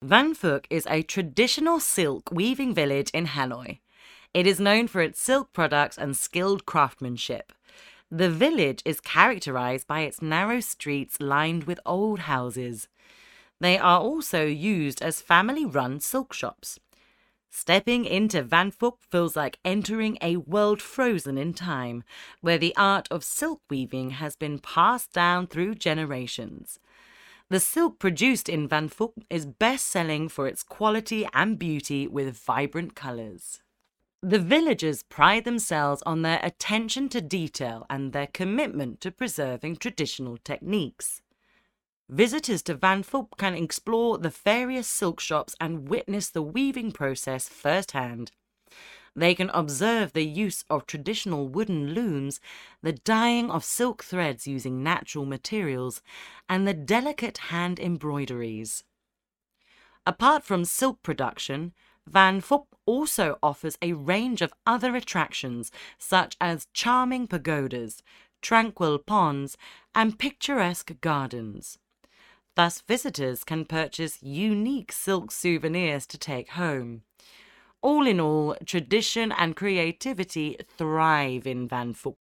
Van Phuc is a traditional silk weaving village in Hanoi. It is known for its silk products and skilled craftsmanship. The village is characterized by its narrow streets lined with old houses. They are also used as family-run silk shops. Stepping into Van Phuc feels like entering a world frozen in time, where the art of silk weaving has been passed down through generations. The silk produced in Van Phuc is best-selling for its quality and beauty with vibrant colors. The villagers pride themselves on their attention to detail and their commitment to preserving traditional techniques. Visitors to Van Phuc can explore the various silk shops and witness the weaving process firsthand. They can observe the use of traditional wooden looms, the dyeing of silk threads using natural materials, and the delicate hand embroideries. Apart from silk production, Van Phuc also offers a range of other attractions such as charming pagodas, tranquil ponds, and picturesque gardens. Thus, visitors can purchase unique silk souvenirs to take home. All in all, tradition and creativity thrive in Van Phuc.